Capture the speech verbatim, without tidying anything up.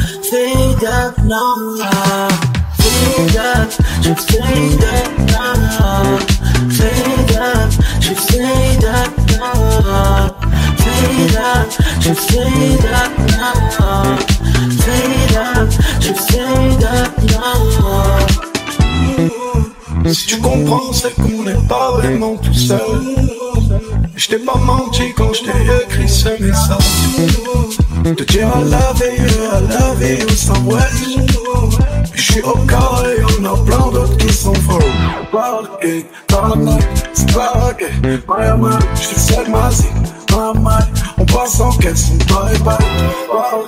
fade up now. Fade up, je fade up now. Fade up, je fade up now. Fade up, je fade up now. Fade up, je fade up now. Si tu comprends, c'est qu'on n'est pas vraiment tout seul. Je t'ai pas menti quand je t'ai écrit ce message. Te dire I love you, I love you sans wesh. Je suis au carré, y'en a plein d'autres qui sont faux. Parquet, paranoïa, c'est parquet. Miami, je suis seul, ma zik, ma maille. On passe en caisse, on bye bye.